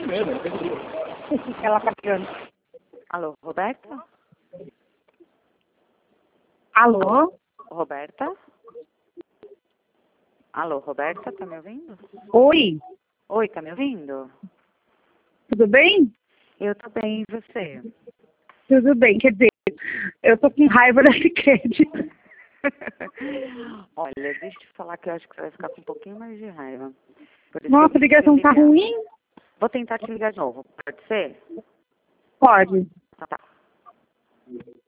Ela tá pegando. Alô, Roberta? Alô? Roberta? Alô, Roberta, tá me ouvindo? Oi, Oi, tá me ouvindo? tudo bem? Eu tô bem, e você? Tudo bem, quer dizer, eu tô com raiva desse crédito. Olha, deixa eu te falar que eu acho que você vai ficar com um pouquinho mais de raiva. Por isso que eu Nossa, a quis te ligação tá ligar. ruim? Vou tentar te ligar de novo, pode ser? Pode. Tá.